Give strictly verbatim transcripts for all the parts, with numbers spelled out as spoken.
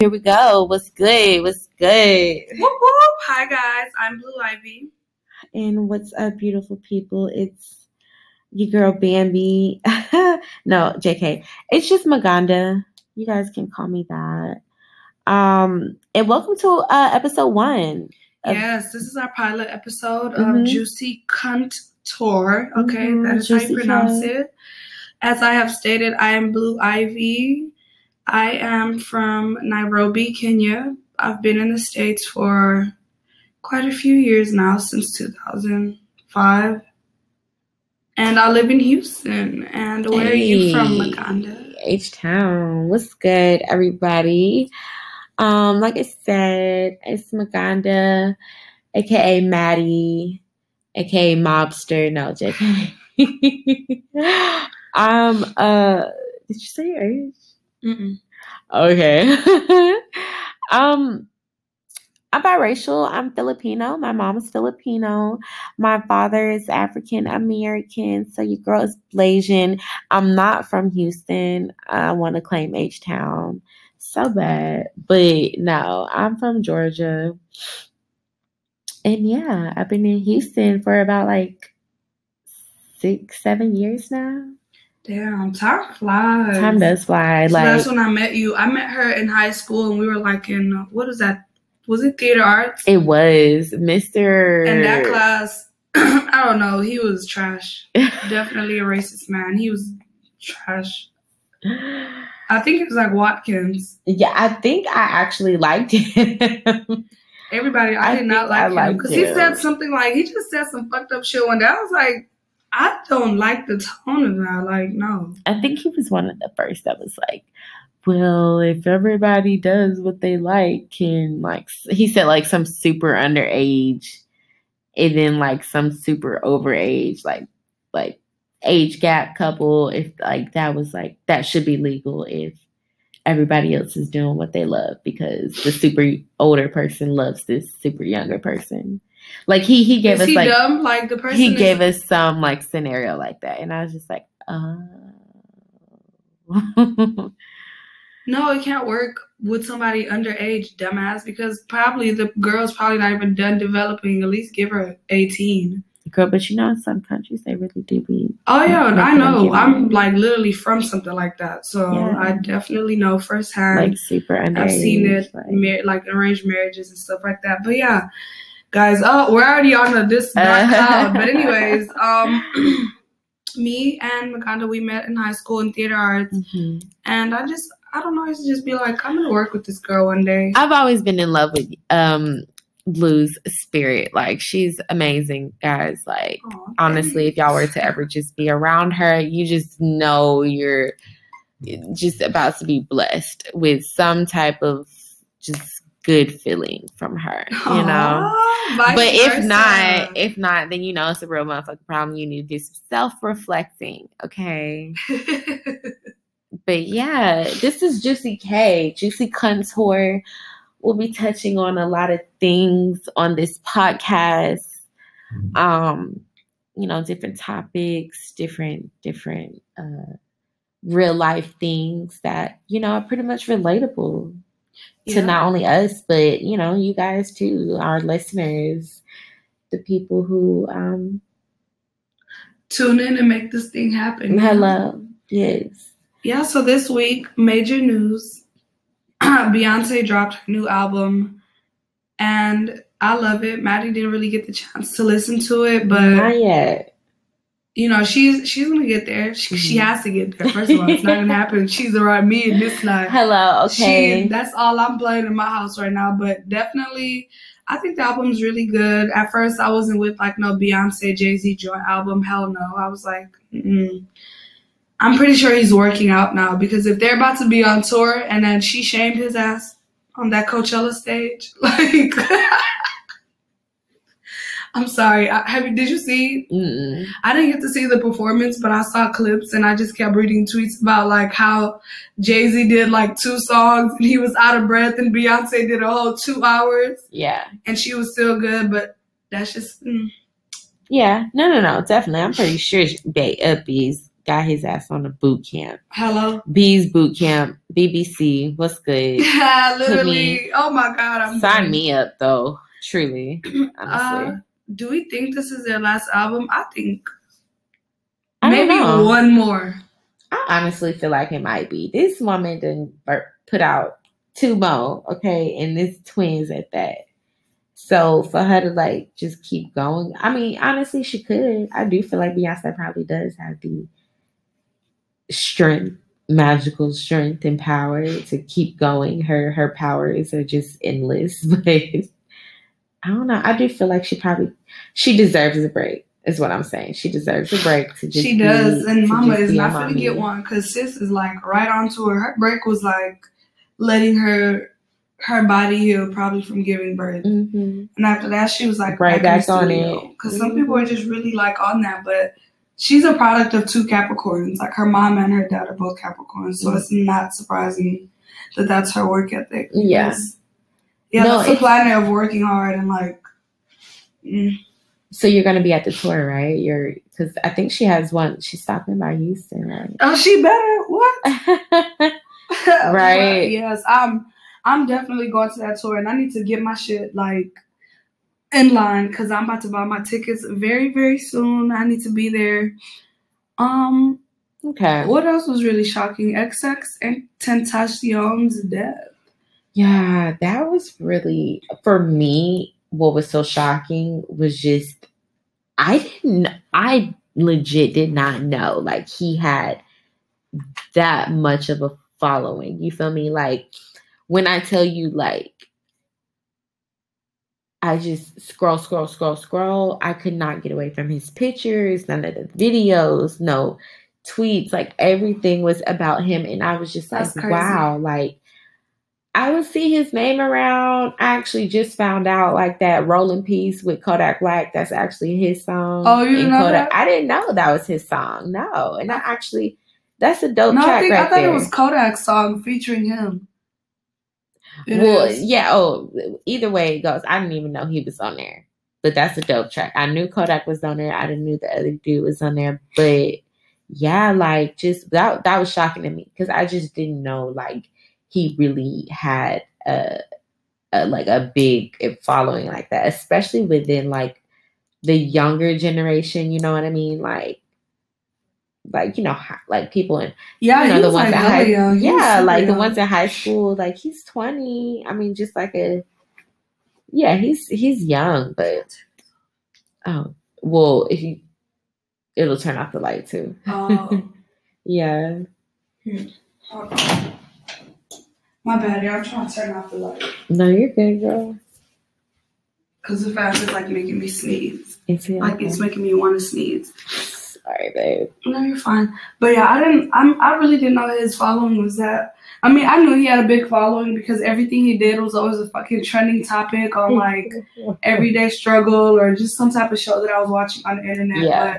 Here we go. What's good? What's good? Whoop whoop. Hi guys, I'm Blue Ivy. And what's up, beautiful people? It's your girl Bambi. No, J K. It's just Maganda. You guys can call me that. Um, and welcome to uh, episode one. Of, yes, this is our pilot episode mm-hmm. of Juicy Cunt Tour. Okay, mm-hmm. that is Juicy how you pronounce Cunt. it. As I have stated, I am Blue Ivy. I am from Nairobi, Kenya. I've been in the States for quite a few years now, since two thousand five. And I live in Houston. And where hey, are you from, Maganda? H-Town. What's good, everybody? Um, like I said, it's Maganda, a k a. Maddie, a k a. Mobster. No, J K. um, uh, did you say your age? Mm-mm. Okay. um, I'm biracial. I'm Filipino. My mom is Filipino. My father is African American. So your girl is Blasian. I'm not from Houston. I want to claim H-Town so bad. But no, I'm from Georgia. And yeah, I've been in Houston for about like six, seven years now. Damn, time flies. Time does fly. So like that's when I met you. I met her in high school, and we were like in, what is that? Was it theater arts? It was. Mister And that class, I don't know. He was trash. Definitely a racist man. He was trash. I think it was like Watkins. Yeah, I think I actually liked him. Everybody, I, I did not like him. Because he said something like, he just said some fucked up shit one day. I was like, I don't like the tone of that. Like, no. I think he was one of the first that was like, well, if everybody does what they like, can like, he said like some super underage and then like some super overage, like, like age gap couple. If like that was like, that should be legal if everybody else is doing what they love, because the super older person loves this super younger person. Like he he gave is us he like dumb? Like the person he is- gave us some like scenario like that, and I was just like, oh. No, it can't work with somebody underage, dumbass, because probably the girl's probably not even done developing. At least give her eighteen. Girl, but you know, in some countries they really do be. Oh yeah, I know. I'm like literally from something like that, so yeah. I definitely know firsthand. Like super underage. I've seen it, like, mar- like arranged marriages and stuff like that. But yeah, guys. Oh, we're already on a, this dark cloud. But anyways, um, me and Maganda, we met in high school in theater arts, mm-hmm. and I just, I don't know, I used to just be like, I'm gonna work with this girl one day. I've always been in love with um. Blue's spirit. Like, she's amazing, guys. Like, oh, honestly, if y'all were to ever just be around her, you just know you're just about to be blessed with some type of just good feeling from her, you Aww, know. But versa. if not, if not, then you know it's a real motherfucking problem. You need to do some self-reflecting, okay? But yeah, this is Juicy K, Juicy Cunt Tour. We'll be touching on a lot of things on this podcast. Um, you know, different topics, different, different uh, real life things that, you know, are pretty much relatable yeah. to not only us, but, you know, you guys too, our listeners, the people who um, tune in and make this thing happen. Hello. Yes. Yeah, so this week, major news. Beyonce dropped her new album, and I love it. Maddie didn't really get the chance to listen to it, but not yet. You know, she's she's gonna get there. She, mm-hmm. she has to get there. First of all, it's not gonna happen. She's around me and this night. Hello, okay. She, that's all I'm playing in my house right now. But definitely, I think the album's really good. At first, I wasn't with like no Beyonce Jay-Z joint album. Hell no. I was like, mm. I'm pretty sure he's working out now, because if they're about to be on tour and then she shamed his ass on that Coachella stage, like, I'm sorry. I, have you, did you see? Mm-mm. I didn't get to see the performance, but I saw clips and I just kept reading tweets about like how Jay-Z did like two songs and he was out of breath, and Beyonce did a whole two hours. Yeah. And she was still good, but that's just... Mm. Yeah. No, no, no. Definitely. I'm pretty sure B- uh, B's got his ass on a boot camp. Hello? B's boot camp. B B C. What's good? Yeah, literally. Oh my God. I'm Sign done. me up, though. Truly. Honestly. Uh, do we think this is their last album? I think I don't maybe know. one more. I honestly feel like it might be. This woman didn't put out two more, okay? And it's twins at that. So for her to like just keep going, I mean, honestly, she could. I do feel like Beyonce probably does have the strength, magical strength and power to keep going. Her her powers are just endless. But I don't know. I do feel like she probably she deserves a break. Is what I'm saying. She deserves a break to just. She does, be, and Mama is not going to get one because sis is like right onto her. Her break was like letting her her body heal, probably from giving birth, mm-hmm. and after that, she was like right back, back on it. Because mm-hmm. some people are just really like on that, but she's a product of two Capricorns. Like her mom and her dad are both Capricorns, so mm-hmm. it's not surprising that that's her work ethic. Yeah, yeah, no, that's the planet of working hard and like. Mm. So you're going to be at the tour, right? You're because I think she has one. She's stopping by Houston, right? Oh, she better what? Right? But yes, I'm. I'm definitely going to that tour, and I need to get my shit like in line because I'm about to buy my tickets very, very soon. I need to be there. Um. Okay. What else was really shocking? X X and Tentacion's death. Yeah, that was really for me. What was so shocking was just I didn't I legit did not know like he had that much of a following. You feel me? Like when I tell you like I just scroll, scroll, scroll, scroll. I could not get away from his pictures, none of the videos, no tweets. Like everything was about him. And I was just That's like, crazy. wow, like I would see his name around. I actually just found out like that Rolling Piece with Kodak Black. That's actually his song. Oh, you didn't know Kodak, that? I didn't know that was his song. No, and I actually, that's a dope no, track I think, right I thought there. it was Kodak's song featuring him. It well, is. yeah. Oh, either way it goes, I didn't even know he was on there. But that's a dope track. I knew Kodak was on there. I didn't know the other dude was on there. But yeah, like just that that was shocking to me because I just didn't know like. He really had a, a like a big following like that, especially within like the younger generation. You know what I mean? Like, like you know, like people in yeah, you know he the was ones like at high, young. yeah, like young. the ones in high school. Like he's twenty. I mean, just like a yeah, he's he's young, but oh well, if you it'll turn off the light too. Oh, yeah. Hmm. Hold on. My bad, y'all. I'm trying to turn off the light. No, you're good, girl. Because the fact is like making me sneeze. It's like okay. It's making me want to sneeze. Sorry, babe. No, you're fine. But yeah, I didn't. I'm. I really didn't know his following was that. I mean, I knew he had a big following because everything he did was always a fucking trending topic on like Everyday Struggle or just some type of show that I was watching on the internet. Yeah.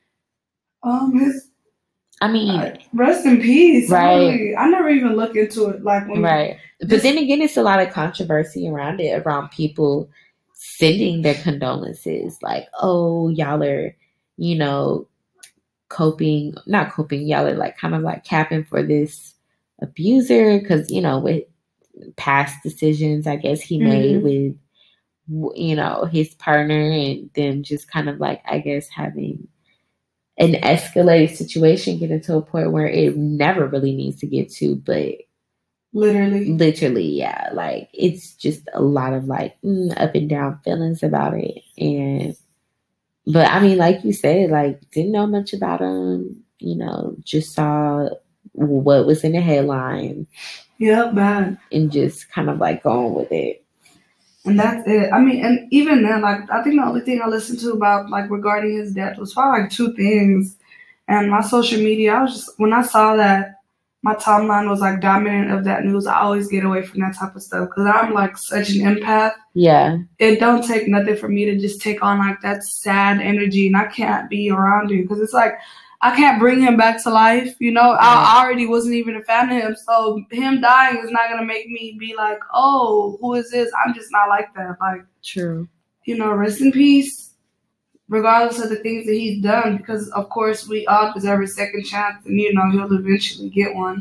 But um, his. I mean, uh, rest in peace. Right. I, really, I never even looked into it. Like when right. But this, then again, it's a lot of controversy around it, around people sending their condolences. Like, oh, y'all are, you know, coping, not coping, y'all are like kind of like capping for this abuser because, you know, with past decisions, I guess he made mm-hmm. with, you know, his partner and them just kind of like, I guess, having an escalated situation getting to a point where it never really needs to get to, but literally, literally, yeah, like it's just a lot of like mm, up and down feelings about it. And, but I mean, like you said, like didn't know much about him, you know, just saw what was in the headline. Yep, bad. And just kind of like going with it. And that's it. I mean, and even then, like, I think the only thing I listened to about, like, regarding his death was probably, like, two things. And my social media, I was just, when I saw that my timeline was, like, dominant of that news, I always get away from that type of stuff. Because I'm, like, such an empath. Yeah. It don't take nothing for me to just take on, like, that sad energy. And I can't be around him. Because it's, like, I can't bring him back to life, you know? Yeah. I already wasn't even a fan of him, so him dying is not going to make me be like, oh, who is this? I'm just not like that. Like, true. You know, rest in peace. regardless of the things that he's done, because of course we all deserve a second chance, and you know he'll eventually get one.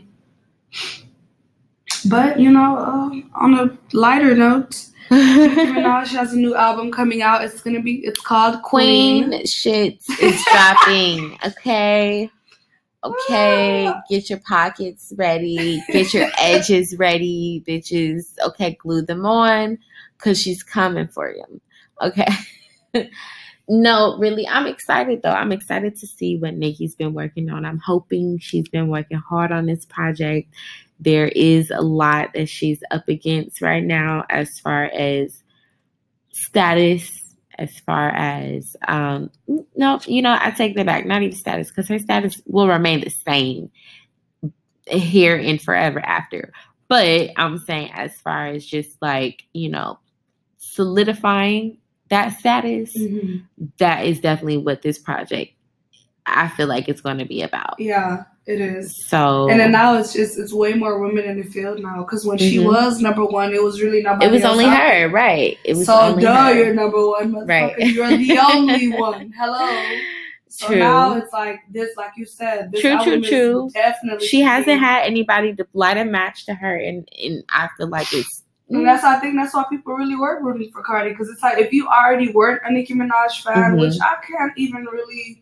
But you know, uh, on a lighter note, Nicki Minaj has a new album coming out. It's gonna be. It's called Queen. Queen shit is dropping. Okay. Okay, get your pockets ready. Get your edges ready, bitches. Okay, glue them on, because she's coming for you. Okay. No, really, I'm excited, though. I'm excited to see what Nicki's been working on. I'm hoping she's been working hard on this project. There is a lot that she's up against right now as far as status, as far as um no, you know, I take that back. Not even status, because her status will remain the same here and forever after. But I'm saying as far as just like, you know, solidifying that status, mm-hmm. that is definitely what this project, I feel like it's going to be about. Yeah, it is. So, and then now it's just it's way more women in the field now, because when mm-hmm. she was number one, it was really nobody. It was else only out her, there. Right? It was so only duh, her. You're number one, right? You're the only one. Hello. So true. Now it's like this, like you said. This true, true, true. Definitely, she hasn't had anybody to light a match to her, and and I feel like it's. And that's I think that's why people really were rooting for Cardi, because it's like if you already weren't a Nicki Minaj fan, mm-hmm. which I can't even really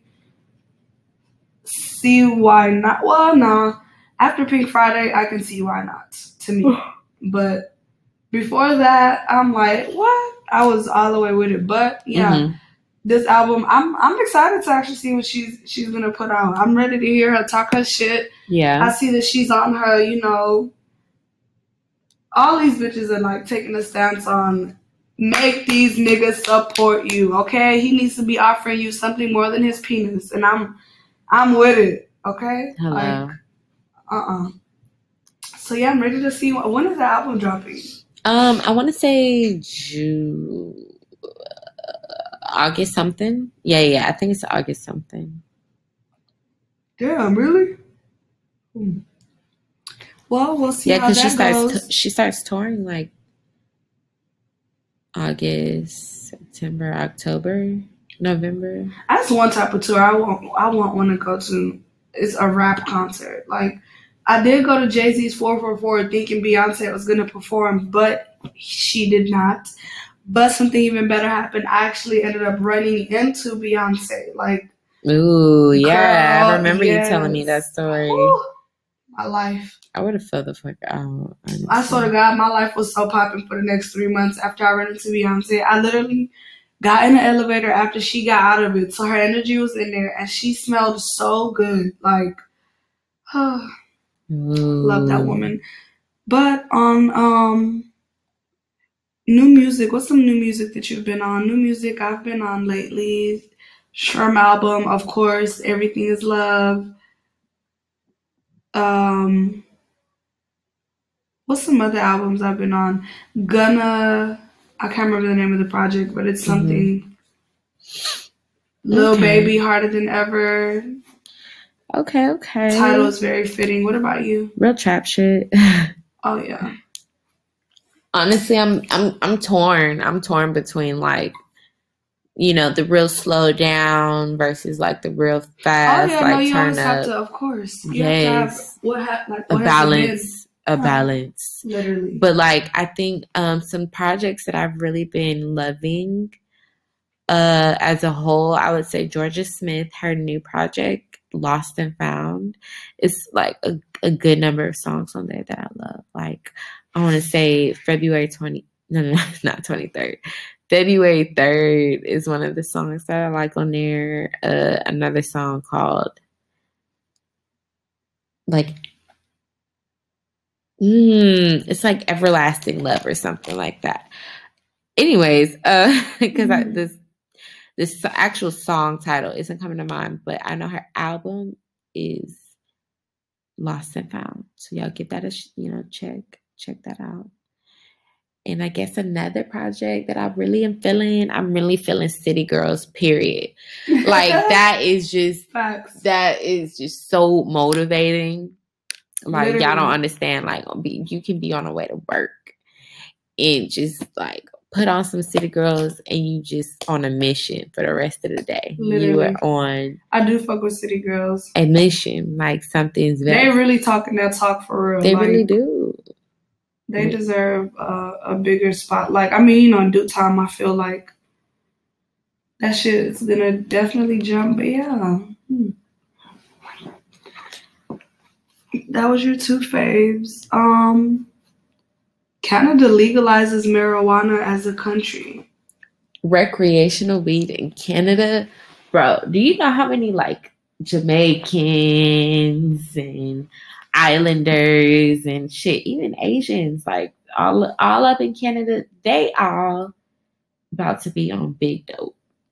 see why not. Well, no, after Pink Friday, I can see why not to me. But before that, I'm like, what? I was all the way with it. But yeah, mm-hmm. this album, I'm I'm excited to actually see what she's she's gonna put out. I'm ready to hear her talk her shit. Yeah, I see that she's on her, you know. All these bitches are like taking a stance on make these niggas support you, okay? He needs to be offering you something more than his penis, and I'm, I'm with it, okay? Hello. Like, uh-uh. So yeah, I'm ready to see when is the album dropping. Um, I want to say June, August something. Yeah, yeah, I think it's August something. Damn, really? Hmm. Well, we'll see. Yeah, because she starts goes. T- she starts touring like August, September, October, November. That's one type of tour I want. I want one to go to. It's a rap concert. Like I did go to Jay-Z's four four four thinking Beyonce was going to perform, but she did not. But something even better happened. I actually ended up running into Beyonce. Like, ooh, yeah, girl, I remember yes. you telling me that story. Ooh, my life. I would have felt the fuck out. Honestly. I swear to God, my life was so popping for the next three months after I ran into Beyonce. I literally got in the elevator after she got out of it. So her energy was in there and she smelled so good. Like, oh, love that woman. But on um, new music, what's some new music that you've been on? New music I've been on lately. Sherm album, of course. Everything is Love. Um... What's some other albums I've been on? Gunna, I can't remember the name of the project, but it's something. Mm-hmm. Lil okay. Baby, Harder Than Ever. Okay, okay. Title is very fitting. What about you? Real trap shit. Oh yeah. Honestly, I'm I'm I'm torn. I'm torn between like, you know, the real slow down versus like the real fast. Oh yeah, like, no, you turn always up. have to, of course. You yes. have to have what ha- like what a balance. A balance. Literally. But like I think um some projects that I've really been loving uh as a whole, I would say Georgia Smith, her new project, Lost and Found, is like a, a good number of songs on there that I love. Like I wanna say February twentieth no no, no not twenty-third. February third is one of the songs that I like on there. Uh another song called like Mm, it's like Everlasting Love or something like that. Anyways, uh, because mm-hmm. this this actual song title isn't coming to mind, but I know her album is Lost and Found. So y'all give that a you know check check that out. And I guess another project that I really am feeling, I'm really feeling City Girls. Period. Like that is just Facts. That is just so motivating. Like, Literally. Y'all don't understand, like, be, you can be on the way to work and just, like, put on some City Girls and you just on a mission for the rest of the day. Literally. You are on. I do fuck with City Girls. A mission, like something's. They really talking that talk for real. They like, really do. They deserve uh, a bigger spot. Like, I mean, you know, in due time, I feel like that shit is gonna definitely jump. But yeah. Hmm. That was your two faves. Um, Canada legalizes marijuana as a country. Recreational weed in Canada? Bro, do you know how many, like, Jamaicans and Islanders and shit, even Asians, like, all, all up in Canada, they all about to be on big dope.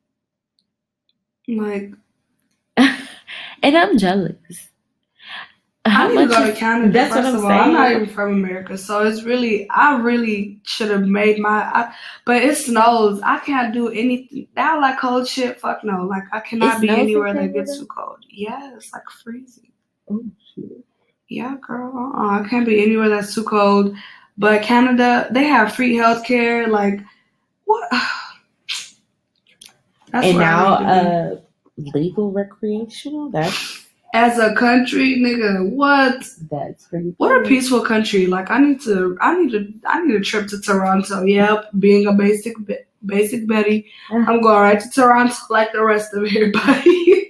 Like, and I'm jealous. How I need to go to Canada. That's first what I'm of all, saying. I'm not even from America, so it's really, I really should have made my, I, but it snows. I can't do anything. That like cold shit. Fuck no. Like I cannot be anywhere that gets too cold. Yeah, it's like freezing. Oh shit. Yeah, girl. Uh-uh. I can't be anywhere that's too cold. But Canada, they have free healthcare. Like what? That's and now, uh, legal recreational. That's. As a country, nigga, what? That's pretty cool. What a peaceful country. Like I need to, I need to, I need a trip to Toronto. Yep, being a basic, basic Betty, I'm going right to Toronto like the rest of everybody.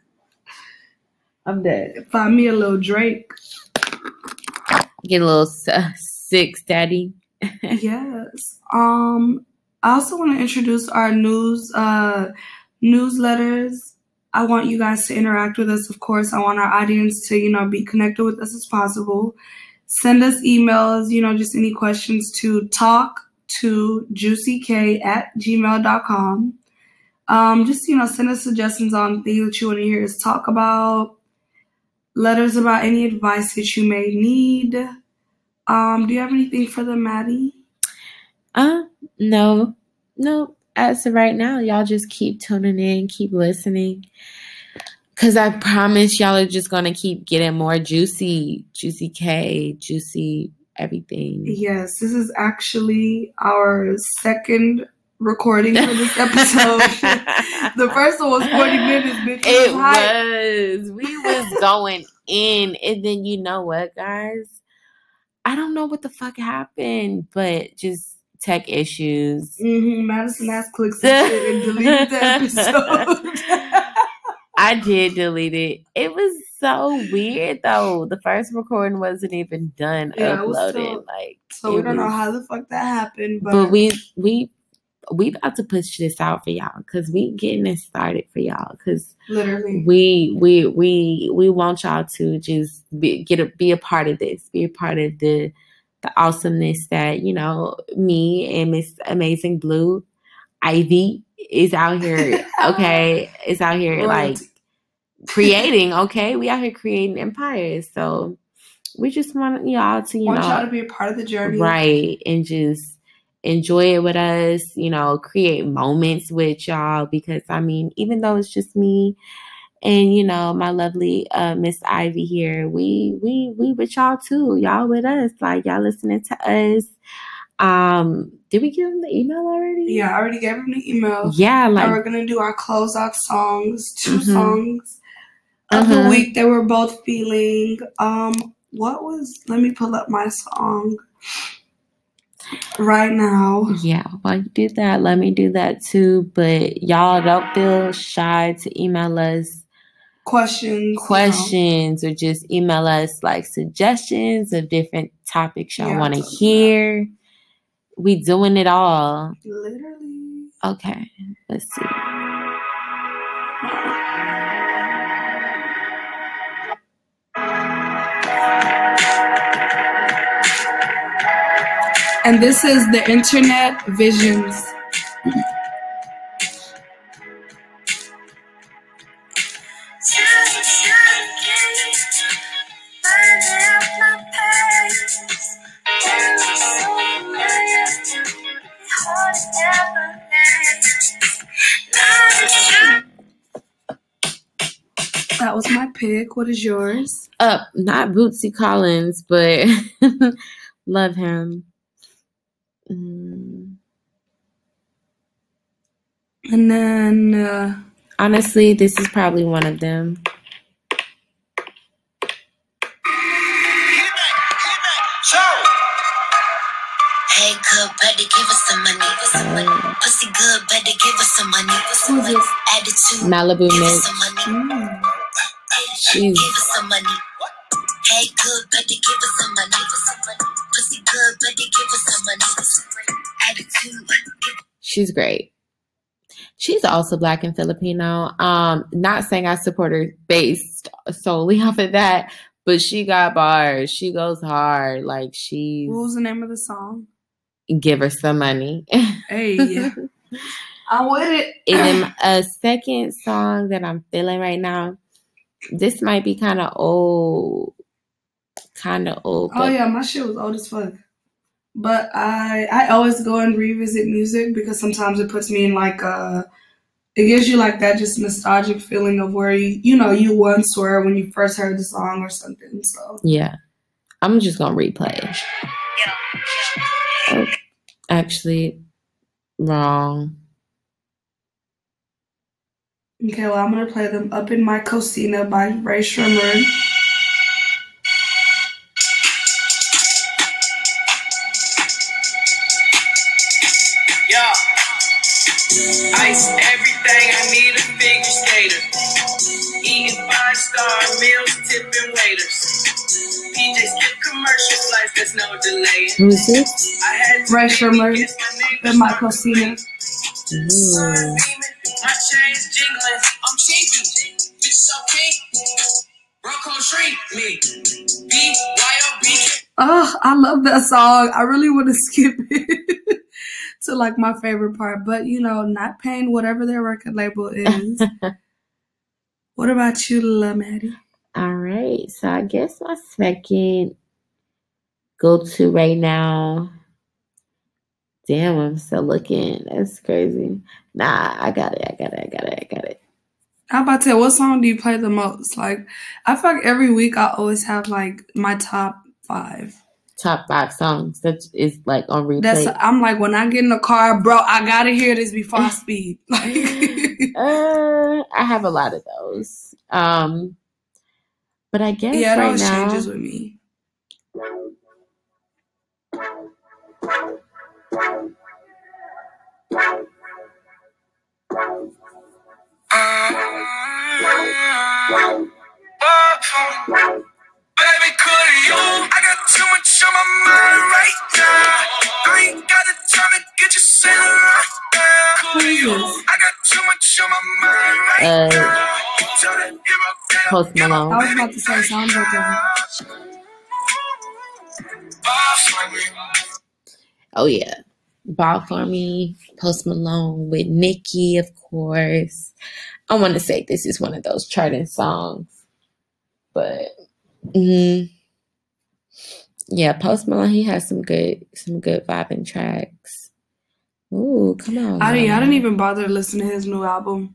I'm dead. Find me a little Drake. Get a little uh, six, daddy. Yes. Um. I also want to introduce our news, uh, newsletters. I want you guys to interact with us, of course. I want our audience to, you know, be connected with us as possible. Send us emails, you know, just any questions to talk to juicyk at gmail dot com. Um, just, you know, send us suggestions on things that you want to hear us talk about. Letters about any advice that you may need. Um, do you have anything for them, Maddie? Uh, no. No. As of right now, y'all just keep tuning in, keep listening. Because I promise y'all are just going to keep getting more juicy, Juicy K, juicy everything. Yes, this is actually our second recording for this episode. The first one was forty minutes, bitch. It was. We was going in. And then you know what, guys? I don't know what the fuck happened, but just tech issues. Mm-hmm. Madison ass clicks and shit and deleted the episode. I did delete it. It was so weird though. The first recording wasn't even done yeah, uploading. Still, like so we don't was, know how the fuck that happened. But, but we we we about to push this out for y'all because we getting it started for y'all because literally we we we we want y'all to just be get a, be a part of this, be a part of the. The awesomeness that, you know, me and Miss Amazing Blue Ivy is out here, okay, is out here Royalty. like creating, okay? We out here creating empires. So we just want y'all to, you want know. y'all to be a part of the journey. Right. And just enjoy it with us, you know, create moments with y'all because, I mean, even though it's just me, and, you know, my lovely uh, Miss Ivy here, we we we with y'all too. Y'all with us. Like, y'all listening to us. Um, did we give them the email already? Yeah, I already gave them the email. Yeah. like and we're going to do our closeout songs. Two mm-hmm. songs of uh-huh. the week that we're both feeling. Um, what was... Let me pull up my song right now. Yeah, while you do that, let me do that too. But y'all don't feel shy to email us. Questions, questions, you know. Or just email us like suggestions of different topics y'all yeah, want to hear. That. We doing it all. Literally. Okay, let's see. And this is the Internet Visions. That was my pick. What is yours? Uh, not Bootsy Collins, but love him. Mm. And then, uh, honestly, this is probably one of them. Hey, good, better give us some money. Uh, Pussy good, better give us some money. Who's this? Attitude, Malibu give Mitch. us some money. Mm. She's... Give us some money. Hey, good, better give us some money. Pussy good, better give us some money. Attitude. She's great. She's also Black and Filipino. Um, not saying I support her based solely off of that, but she got bars. She goes hard. Like she's. What was the name of the song? Give her some money. Hey, I'm with it. And then a second song that I'm feeling right now. This might be kind of old. Kind of old. Oh yeah, my shit was old as fuck. But I I always go and revisit music because sometimes it puts me in like a, it gives you like that just nostalgic feeling of where you you know you once were when you first heard the song or something. So yeah, I'm just gonna replay. Oh, actually, wrong. Okay, well I'm gonna play them Up in My Cocina by Rae Sremmurd. Ice, everything, I need a figure skater. Eating five-star meals, tipping waiters. P J skip commercial flights, there's no delay. Who is this? I had Rae Sremmurd, in My Cocina. Ooh. My chain's jingling, I'm cheeky. Bitch so pink. Rocco treat me. B Y O B. Oh, I love that song. I really want to skip it to like my favorite part, but you know, not paying whatever their record label is. What about you, La Maddie? All right, so I guess my second go-to right now. Damn, I'm still looking. That's crazy. Nah, I got it. I got it. I got it. I got it. I'm about to say, what song do you play the most? Like, I feel like every week I always have like my top five. Top five songs that is like on replay. That's I'm like, when I get in the car, bro, I gotta hear this before I speed. Like, uh, I have a lot of those. Um, but I guess yeah, it right always now, changes with me. Baby, could you? I got too much on my mind right now. I ain't got the time to get you sailing right now. Could you? I got too much on my mind right uh, now. Post Malone. I was about to say songs like that. Oh yeah, Ball for Me, Post Malone with Nicki, of course. I want to say this is one of those charting songs, but mm, yeah, Post Malone, he has some good, some good vibing tracks. Ooh, come on! I didn't. I Mama. didn't even bother to listen to his new album.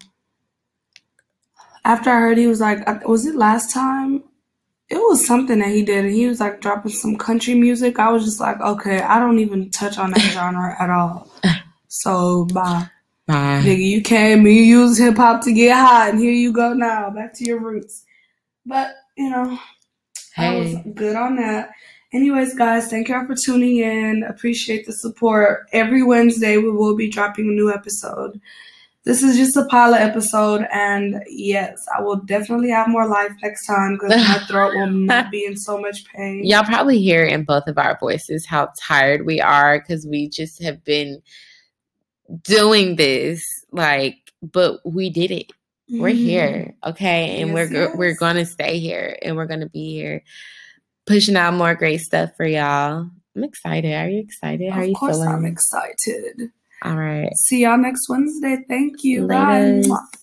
After I heard he was like, was it last time? It was something that he did, and he was like dropping some country music. I was just like, okay, I don't even touch on that genre at all. So bye. Bye. Nigga, you came, you used hip hop to get hot, and here you go now, back to your roots. But, you know, hey. I was good on that. Anyways, guys, thank y'all for tuning in. Appreciate the support. Every Wednesday, we will be dropping a new episode. This is just a pilot episode, and yes, I will definitely have more life next time because my throat will not be in so much pain. Y'all probably hear in both of our voices how tired we are because we just have been doing this, like, but we did it. Mm-hmm. We're here, okay, and yes, we're yes. we're gonna stay here, and we're gonna be here, pushing out more great stuff for y'all. I'm excited. Are you excited? How of are you course, feeling? I'm excited. All right. See y'all next Wednesday. Thank you. Later. Bye.